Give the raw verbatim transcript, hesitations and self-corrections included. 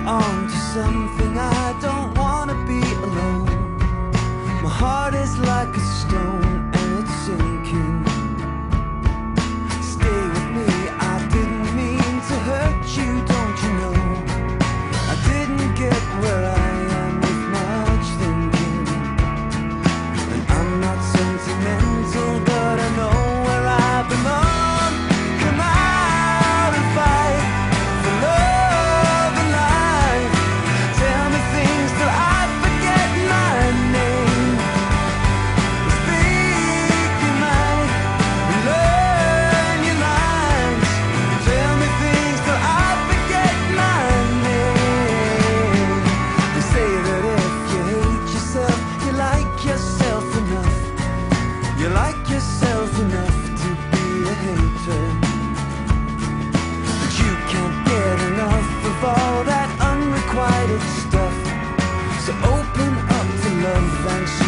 on to something. I don't wanna be alone. My heart is like a stone and it's sinking. Stay with me, I didn't mean to hurt you, don't you know? I didn't get where I am with much thinking. And I'm not sentimental, but I know where I belong. Come out and fight for love and life. Tell me things till I forget my name. Speak your mind and learn your lines. Tell me things till I forget my name. They say that if you hate yourself, you like yourself enough. You like yourself enough to be a hater. But you can't get enough of all that unrequited stuff. So open up to love and